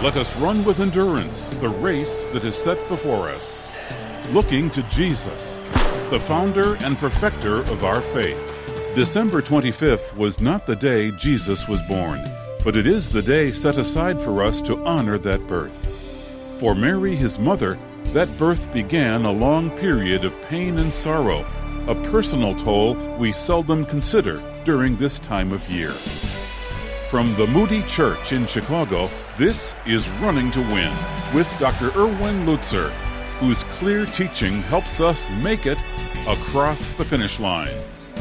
Let us run with endurance the race that is set before us, looking to Jesus, the founder and perfecter of our faith. December 25th was not the day Jesus was born, but it is the day set aside for us to honor that birth. For Mary, his mother, that birth began a long period of pain and sorrow, a personal toll we seldom consider during this time of year. From the Moody Church in Chicago, this is Running to Win with Dr. Erwin Lutzer, whose clear teaching helps us make it across the finish line.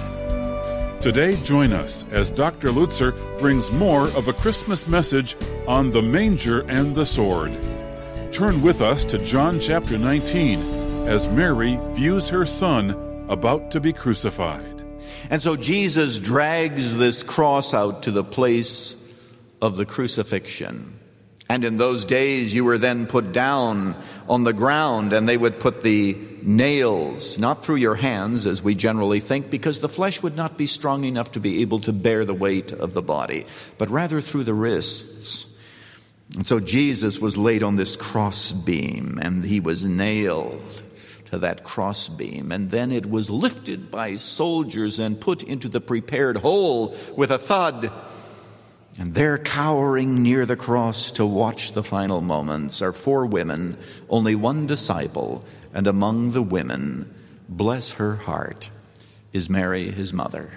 Today, join us as Dr. Lutzer brings more of a Christmas message on the manger and the sword. Turn with us to John chapter 19 as Mary views her son about to be crucified. And so Jesus drags this cross out to the place of the crucifixion. And in those days you were then put down on the ground, and they would put the nails, not through your hands as we generally think, because the flesh would not be strong enough to be able to bear the weight of the body, but rather through the wrists. And so Jesus was laid on this crossbeam, and he was nailed to that crossbeam, and then it was lifted by soldiers and put into the prepared hole with a thud. And there, cowering near the cross to watch the final moments, are 4 women, only 1 disciple, and among the women, bless her heart, is Mary, his mother.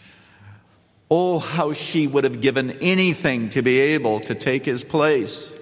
Oh, how she would have given anything to be able to take his place.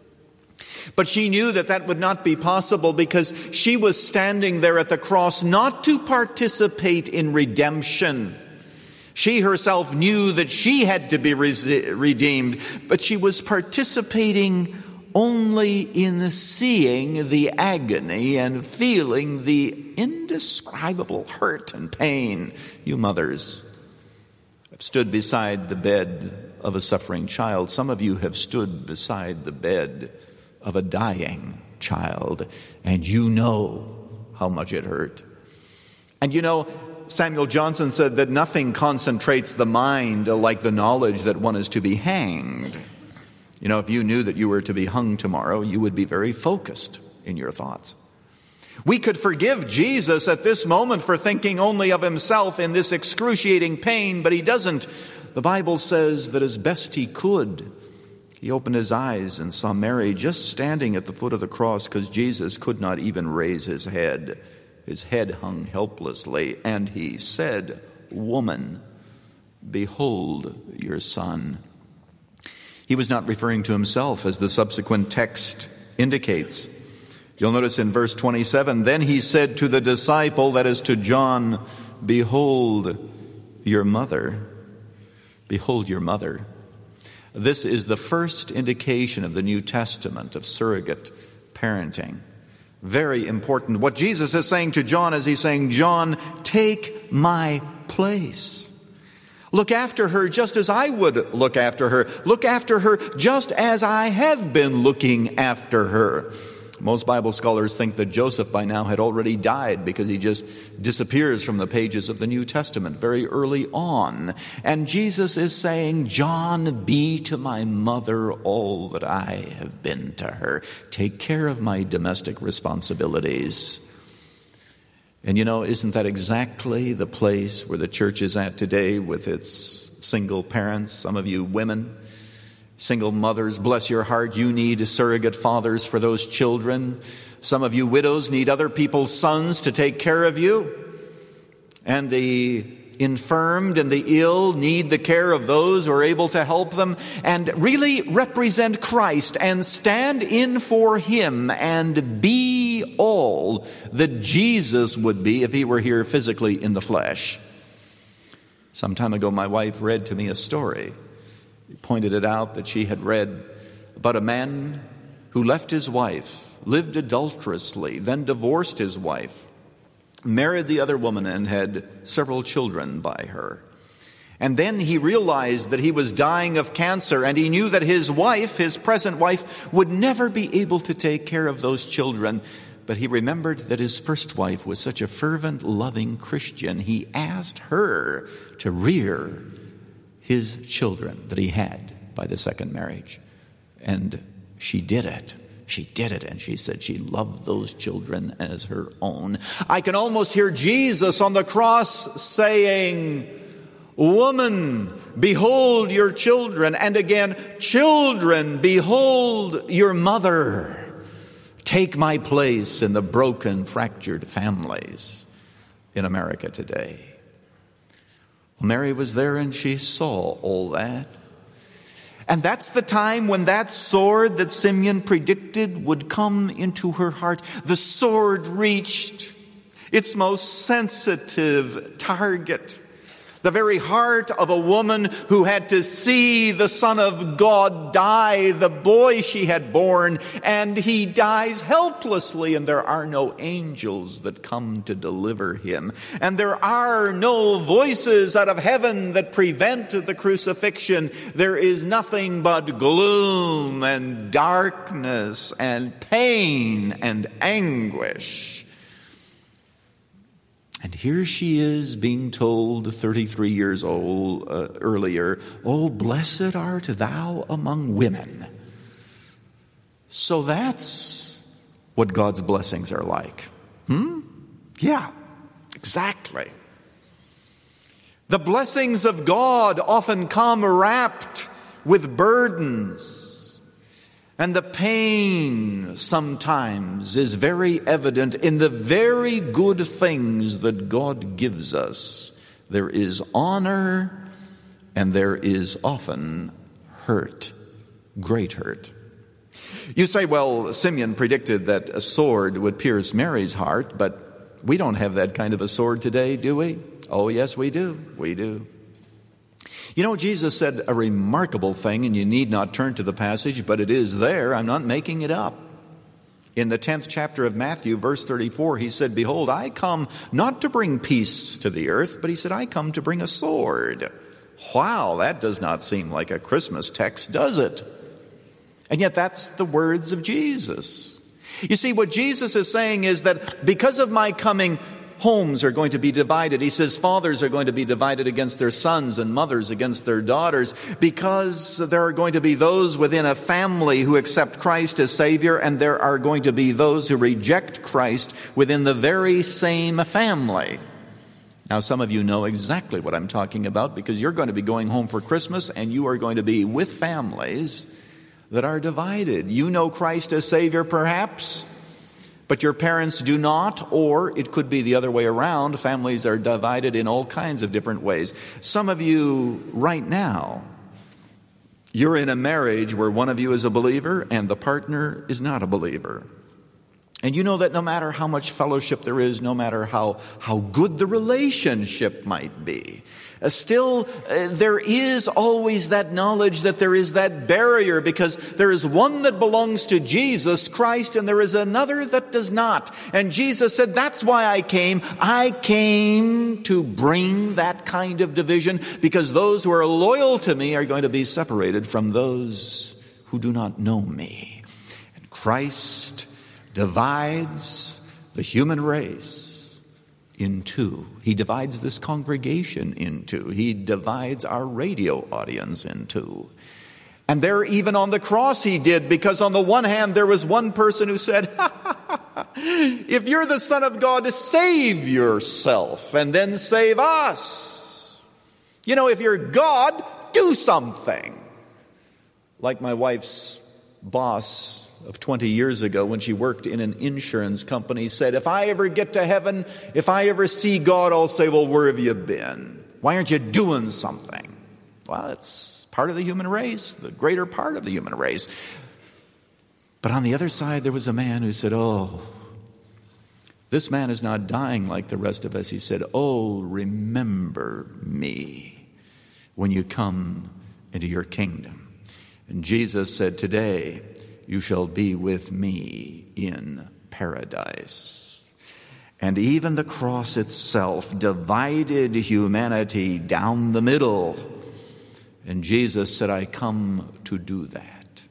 But she knew that that would not be possible, because she was standing there at the cross not to participate in redemption. She herself knew that she had to be redeemed, but she was participating only in seeing the agony and feeling the indescribable hurt and pain. You mothers have stood beside the bed of a suffering child. Some of you have stood beside the bed of a dying child, and you know how much it hurt. And you know, Samuel Johnson said that nothing concentrates the mind like the knowledge that one is to be hanged. You know, if you knew that you were to be hung tomorrow, you would be very focused in your thoughts. We could forgive Jesus at this moment for thinking only of himself in this excruciating pain, but he doesn't. The Bible says that as best he could, he opened his eyes and saw Mary just standing at the foot of the cross, because Jesus could not even raise his head. His head hung helplessly, and he said, "Woman, behold your son." He was not referring to himself, as the subsequent text indicates. You'll notice in verse 27, then he said to the disciple, that is to John, "Behold your mother." Behold your mother. This is the first indication of the New Testament of surrogate parenting. Very important. What Jesus is saying to John is he's saying, John, take my place. Look after her just as I would look after her. Look after her just as I have been looking after her. Most Bible scholars think that Joseph by now had already died, because he just disappears from the pages of the New Testament very early on. And Jesus is saying, John, be to my mother all that I have been to her. Take care of my domestic responsibilities. And you know, isn't that exactly the place where the church is at today with its single parents? Some of you women, single mothers, bless your heart, you need surrogate fathers for those children. Some of you widows need other people's sons to take care of you. And the infirmed and the ill need the care of those who are able to help them, and really represent Christ and stand in for him and be all that Jesus would be if he were here physically in the flesh. Some time ago, my wife read to me a story. Pointed it out that she had read about a man who left his wife, lived adulterously, then divorced his wife, married the other woman, and had several children by her. And then he realized that he was dying of cancer, and he knew that his wife, his present wife, would never be able to take care of those children. But he remembered that his first wife was such a fervent, loving Christian. He asked her to rear his children that he had by the second marriage. And she did it. She did it, and she said she loved those children as her own. I can almost hear Jesus on the cross saying, "Woman, behold your children," and again, "Children, behold your mother." Take my place in the broken, fractured families in America today. Well, Mary was there and she saw all that. And that's the time when that sword that Simeon predicted would come into her heart. The sword reached its most sensitive target. The very heart of a woman who had to see the Son of God die, the boy she had born, and he dies helplessly, and there are no angels that come to deliver him. And there are no voices out of heaven that prevent the crucifixion. There is nothing but gloom and darkness and pain and anguish. And here she is being told 33 years old earlier, "Oh, blessed art thou among women." So that's what God's blessings are like. Yeah, exactly. The blessings of God often come wrapped with burdens. And the pain sometimes is very evident in the very good things that God gives us. There is honor and there is often hurt, great hurt. You say, well, Simeon predicted that a sword would pierce Mary's heart, but we don't have that kind of a sword today, do we? Oh, yes, we do. We do. You know, Jesus said a remarkable thing, and you need not turn to the passage, but it is there. I'm not making it up. In the 10th chapter of Matthew, verse 34, he said, "Behold, I come not to bring peace to the earth, but he said, I come to bring a sword." Wow, that does not seem like a Christmas text, does it? And yet that's the words of Jesus. You see, what Jesus is saying is that because of my coming, homes are going to be divided. He says fathers are going to be divided against their sons and mothers against their daughters, because there are going to be those within a family who accept Christ as Savior, and there are going to be those who reject Christ within the very same family. Now, some of you know exactly what I'm talking about, because you're going to be going home for Christmas and you are going to be with families that are divided. You know Christ as Savior perhaps, but your parents do not, or it could be the other way around. Families are divided in all kinds of different ways. Some of you right now, you're in a marriage where one of you is a believer and the partner is not a believer. And you know that no matter how much fellowship there is, no matter how good the relationship might be, still there is always that knowledge that there is that barrier, because there is one that belongs to Jesus Christ and there is another that does not. And Jesus said, that's why I came. I came to bring that kind of division, because those who are loyal to me are going to be separated from those who do not know me. And Christ divides the human race in two. He divides this congregation in two. He divides our radio audience in two. And there, even on the cross, he did, because on the one hand, there was one person who said, if you're the Son of God, save yourself and then save us. You know, if you're God, do something. Like my wife's boss of 20 years ago, when she worked in an insurance company, said, if I ever get to heaven, if I ever see God, I'll say, well, where have you been? Why aren't you doing something? Well, it's part of the human race, the greater part of the human race. But on the other side, there was a man who said, oh, this man is not dying like the rest of us. He said, oh, remember me when you come into your kingdom. And Jesus said, today, you shall be with me in paradise. And even the cross itself divided humanity down the middle. And Jesus said, I come to do that.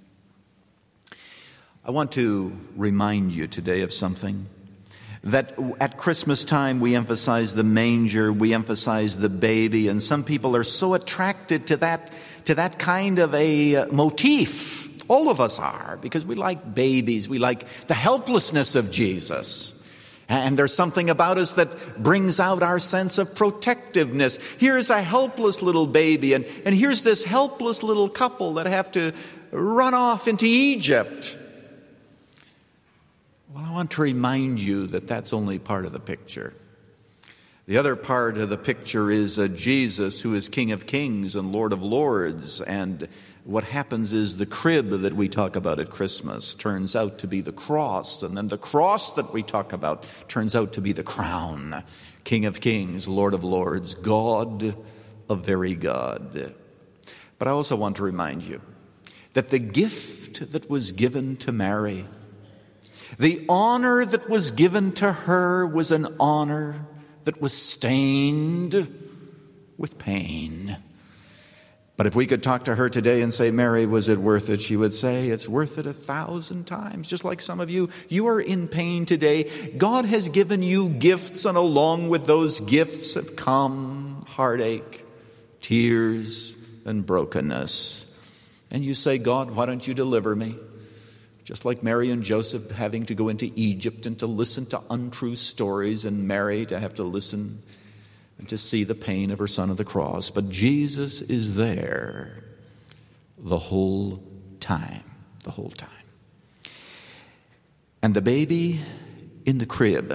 I want to remind you today of something. That at Christmas time we emphasize the manger, we emphasize the baby, and some people are so attracted to that kind of a motif. All of us are, because we like babies. We like the helplessness of Jesus. And there's something about us that brings out our sense of protectiveness. Here's a helpless little baby, and here's this helpless little couple that have to run off into Egypt. Well, I want to remind you that that's only part of the picture. The other part of the picture is a Jesus who is King of Kings and Lord of Lords. And what happens is the crib that we talk about at Christmas turns out to be the cross. And then the cross that we talk about turns out to be the crown. King of Kings, Lord of Lords, God of very God. But I also want to remind you that the gift that was given to Mary, the honor that was given to her, was an honor that was stained with pain. But if we could talk to her today and say, Mary, was it worth it? She would say, it's worth it 1,000 times. Just like some of you are in pain today. God has given you gifts, and along with those gifts have come heartache, tears, and brokenness. And you say, God, why don't you deliver me? Just like Mary and Joseph having to go into Egypt and to listen to untrue stories, and Mary to have to listen and to see the pain of her son on the cross. But Jesus is there the whole time. And the baby in the crib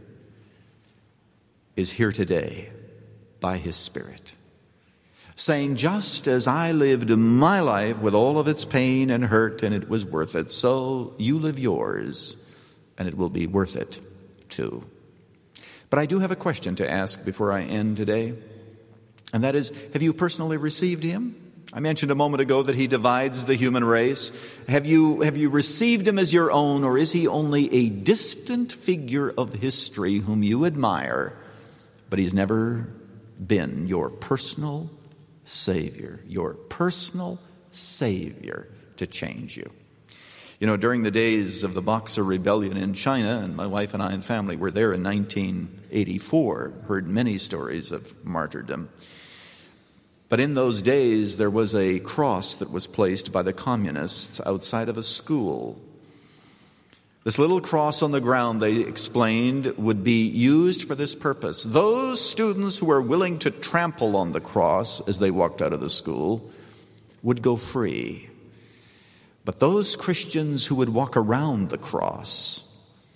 is here today by his Spirit, saying, just as I lived my life with all of its pain and hurt, and it was worth it, so you live yours, and it will be worth it too. But I do have a question to ask before I end today, and that is, have you personally received him? I mentioned a moment ago that he divides the human race. Have you received him as your own, or is he only a distant figure of history whom you admire, but he's never been your personal Savior, your personal Savior to change you? You know, during the days of the Boxer Rebellion in China, and my wife and I and family were there in 1984, heard many stories of martyrdom. But in those days, there was a cross that was placed by the communists outside of a school. This little cross on the ground, they explained, would be used for this purpose. Those students who were willing to trample on the cross as they walked out of the school would go free. But those Christians who would walk around the cross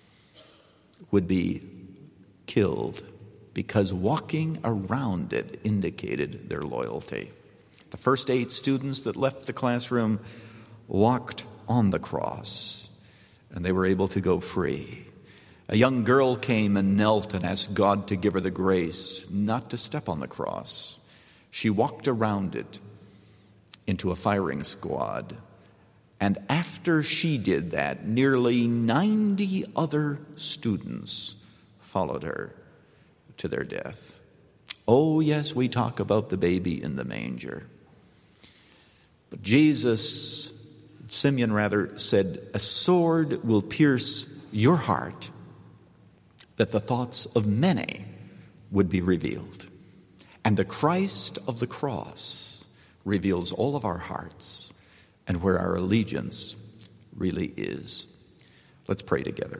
would be killed, because walking around it indicated their loyalty. The first 8 students that left the classroom walked on the cross, and they were able to go free. A young girl came and knelt and asked God to give her the grace not to step on the cross. She walked around it into a firing squad. And after she did that, nearly 90 other students followed her to their death. Oh, yes, we talk about the baby in the manger. But Simeon said, a sword will pierce your heart, that the thoughts of many would be revealed. And the Christ of the cross reveals all of our hearts and where our allegiance really is. Let's pray together.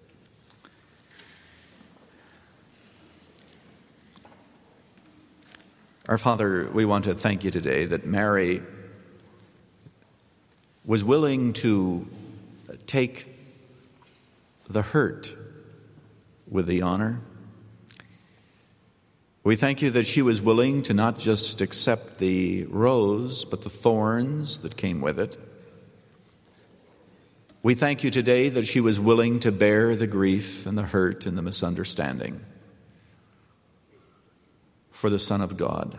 Our Father, we want to thank you today that Mary was willing to take the hurt with the honor. We thank you that she was willing to not just accept the rose, but the thorns that came with it. We thank you today that she was willing to bear the grief and the hurt and the misunderstanding for the Son of God.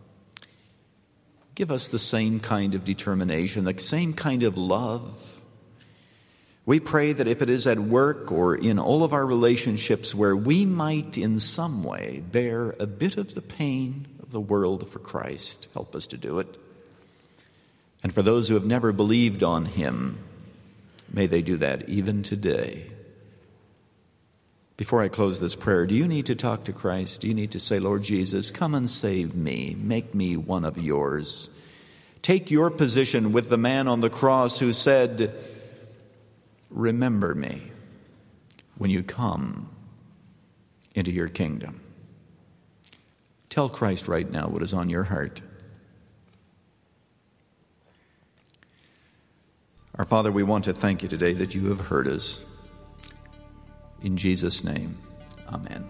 Give us the same kind of determination, the same kind of love. We pray that if it is at work or in all of our relationships where we might in some way bear a bit of the pain of the world for Christ, help us to do it. And for those who have never believed on him, may they do that even today. Before I close this prayer, do you need to talk to Christ? Do you need to say, Lord Jesus, come and save me. Make me one of yours. Take your position with the man on the cross who said, "Remember me when you come into your kingdom." Tell Christ right now what is on your heart. Our Father, we want to thank you today that you have heard us. In Jesus' name, amen.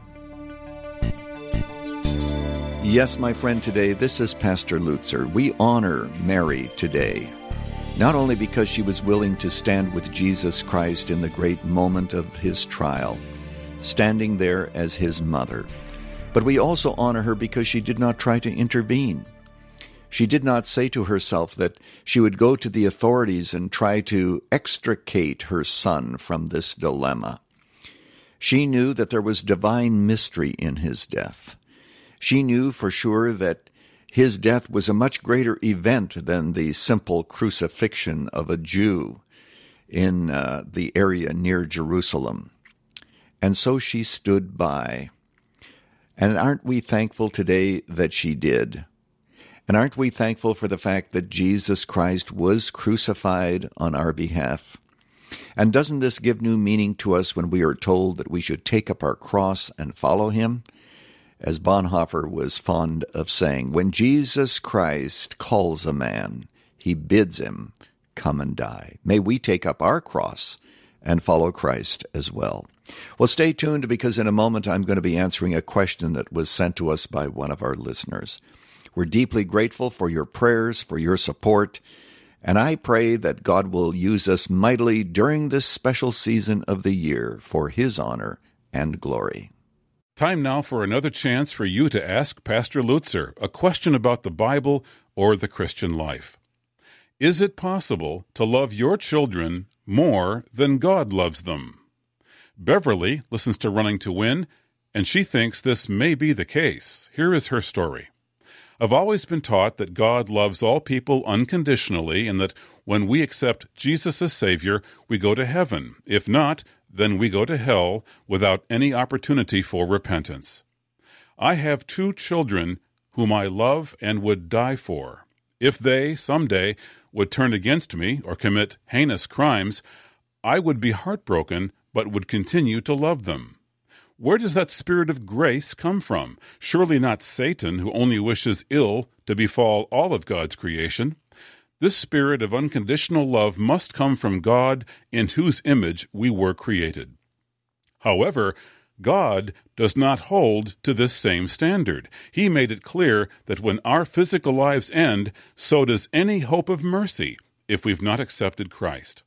Yes, my friend, today, this is Pastor Lutzer. We honor Mary today, not only because she was willing to stand with Jesus Christ in the great moment of his trial, standing there as his mother, but we also honor her because she did not try to intervene. She did not say to herself that she would go to the authorities and try to extricate her son from this dilemma. She knew that there was divine mystery in his death. She knew for sure that his death was a much greater event than the simple crucifixion of a Jew in the area near Jerusalem. And so she stood by. And aren't we thankful today that she did? And aren't we thankful for the fact that Jesus Christ was crucified on our behalf? And doesn't this give new meaning to us when we are told that we should take up our cross and follow him? As Bonhoeffer was fond of saying, when Jesus Christ calls a man, he bids him come and die. May we take up our cross and follow Christ as well. Well, stay tuned, because in a moment I'm going to be answering a question that was sent to us by one of our listeners. We're deeply grateful for your prayers, for your support, and I pray that God will use us mightily during this special season of the year for his honor and glory. Time now for another chance for you to ask Pastor Lutzer a question about the Bible or the Christian life. Is it possible to love your children more than God loves them? Beverly listens to Running to Win, and she thinks this may be the case. Here is her story. I've always been taught that God loves all people unconditionally, and that when we accept Jesus as Savior, we go to heaven. If not, then we go to hell without any opportunity for repentance. I have 2 children whom I love and would die for. If they, someday, would turn against me or commit heinous crimes, I would be heartbroken, but would continue to love them. Where does that spirit of grace come from? Surely not Satan, who only wishes ill to befall all of God's creation. This spirit of unconditional love must come from God, in whose image we were created. However, God does not hold to this same standard. He made it clear that when our physical lives end, so does any hope of mercy if we've not accepted Christ.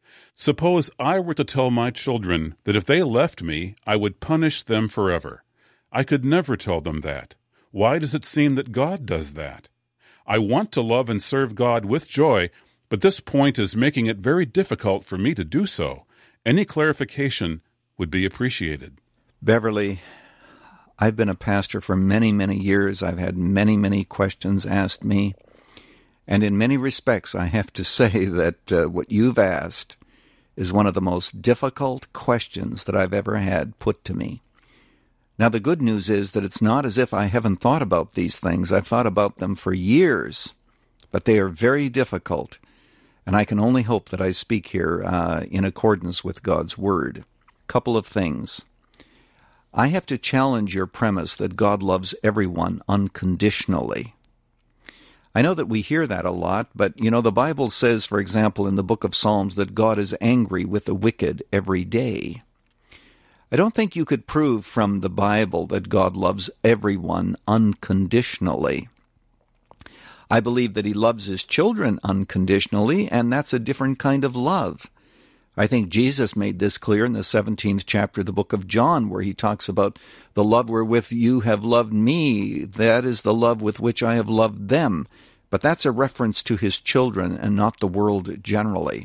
Suppose I were to tell my children that if they left me, I would punish them forever. I could never tell them that. Why does it seem that God does that? I want to love and serve God with joy, but this point is making it very difficult for me to do so. Any clarification would be appreciated. Beverly, I've been a pastor for many, many years. I've had many, many questions asked me. And in many respects, I have to say that what you've asked is one of the most difficult questions that I've ever had put to me. Now, the good news is that it's not as if I haven't thought about these things. I've thought about them for years, but they are very difficult, and I can only hope that I speak here in accordance with God's Word. Couple of things. I have to challenge your premise that God loves everyone unconditionally. I know that we hear that a lot, but, the Bible says, for example, in the book of Psalms, that God is angry with the wicked every day. I don't think you could prove from the Bible that God loves everyone unconditionally. I believe that he loves his children unconditionally, and that's a different kind of love. I think Jesus made this clear in the 17th chapter of the book of John, where he talks about the love wherewith you have loved me. That is the love with which I have loved them. But that's a reference to his children and not the world generally.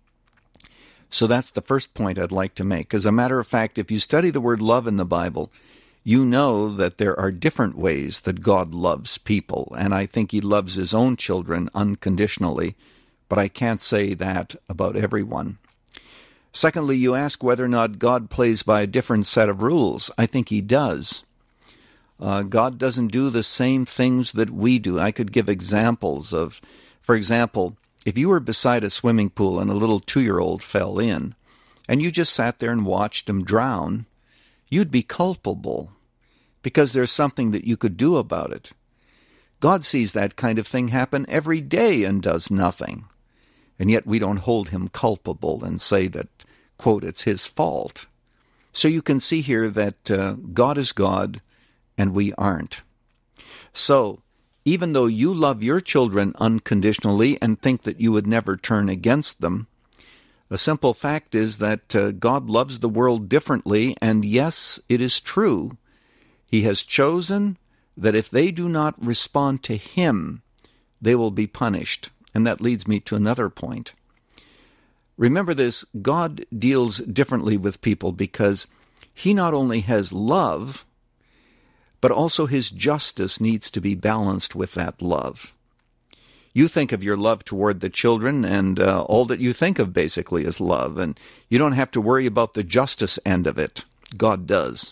So that's the first point I'd like to make. As a matter of fact, if you study the word love in the Bible, you know that there are different ways that God loves people. And I think he loves his own children unconditionally, but I can't say that about everyone. Secondly, you ask whether or not God plays by a different set of rules. I think he does. God doesn't do the same things that we do. I could give examples of For example, if you were beside a swimming pool and a little 2-year-old fell in, and you just sat there and watched him drown, you'd be culpable because there's something that you could do about it. God sees that kind of thing happen every day and does nothing. And yet we don't hold him culpable and say that, quote, it's his fault. So you can see here that God is God and we aren't. So, even though you love your children unconditionally and think that you would never turn against them, the simple fact is that God loves the world differently, and yes, it is true. He has chosen that if they do not respond to him, they will be punished. And that leads me to another point. Remember this, God deals differently with people because he not only has love, but also his justice needs to be balanced with that love. You think of your love toward the children, and all that you think of basically is love, and you don't have to worry about the justice end of it. God does.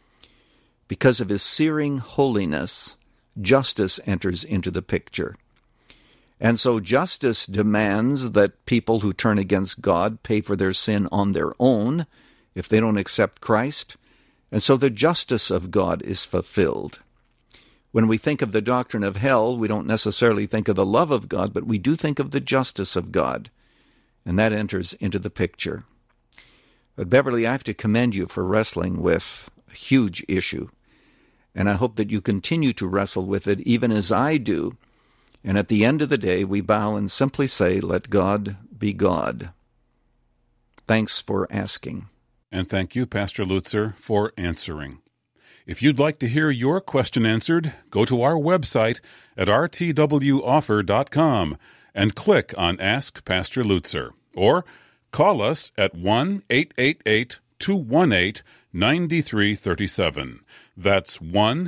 Because of his searing holiness, justice enters into the picture. And so justice demands that people who turn against God pay for their sin on their own if they don't accept Christ. And so the justice of God is fulfilled. When we think of the doctrine of hell, we don't necessarily think of the love of God, but we do think of the justice of God. And that enters into the picture. But Beverly, I have to commend you for wrestling with a huge issue. And I hope that you continue to wrestle with it even as I do. And at the end of the day, we bow and simply say, let God be God. Thanks for asking. And thank you, Pastor Lutzer, for answering. If you'd like to hear your question answered, go to our website at rtwoffer.com and click on Ask Pastor Lutzer. Or call us at 1-888-218-9337. That's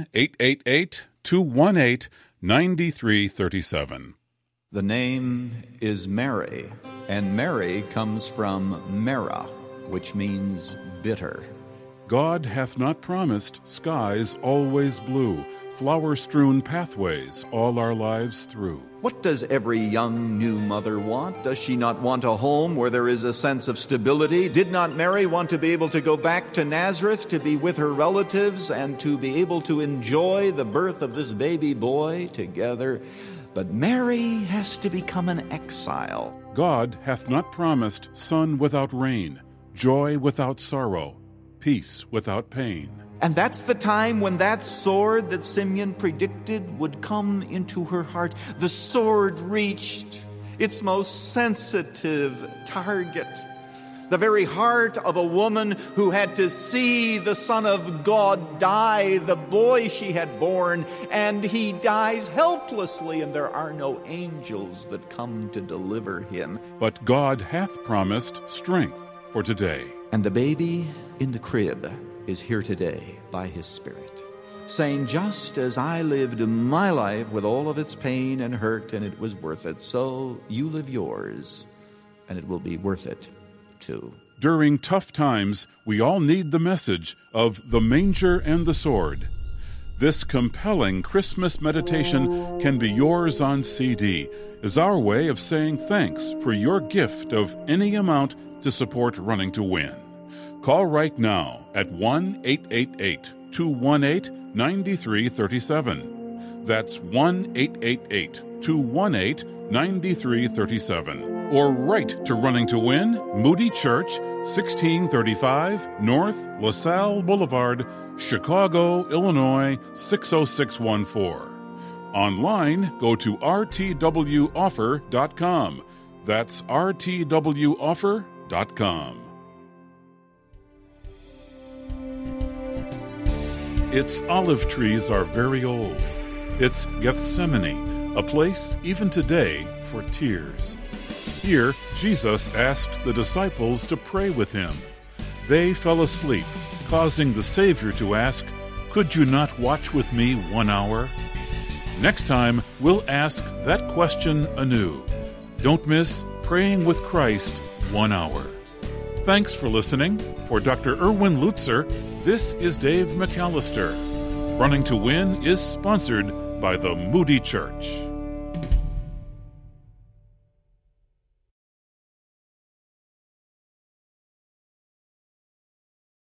1-888-218-9337. The name is Mary, and Mary comes from Mara, which means bitter. God hath not promised skies always blue, flower-strewn pathways all our lives through. What does every young new mother want? Does she not want a home where there is a sense of stability? Did not Mary want to be able to go back to Nazareth to be with her relatives and to be able to enjoy the birth of this baby boy together? But Mary has to become an exile. God hath not promised sun without rain, joy without sorrow, peace without pain. And that's the time when that sword that Simeon predicted would come into her heart. The sword reached its most sensitive target. The very heart of a woman who had to see the Son of God die, the boy she had born, and he dies helplessly, and there are no angels that come to deliver him. But God hath promised strength for today. And the baby in the crib is here today by his Spirit, saying, just as I lived my life with all of its pain and hurt, and it was worth it, so you live yours, and it will be worth it too. During tough times, we all need the message of the manger and the sword. This compelling Christmas meditation can be yours on CD as our way of saying thanks for your gift of any amount to support Running to Win. Call right now at 1-888-218-9337. That's 1-888-218-9337. Or write to Running to Win, Moody Church, 1635 North LaSalle Boulevard, Chicago, Illinois, 60614. Online, go to rtwoffer.com. That's rtwoffer.com. Its olive trees are very old. It's Gethsemane, a place even today for tears. Here, Jesus asked the disciples to pray with him. They fell asleep, causing the Savior to ask, "Could you not watch with me 1 hour?" Next time, we'll ask that question anew. Don't miss Praying with Christ 1 hour. Thanks for listening. For Dr. Erwin Lutzer, this is Dave McAllister. Running to Win is sponsored by the Moody Church.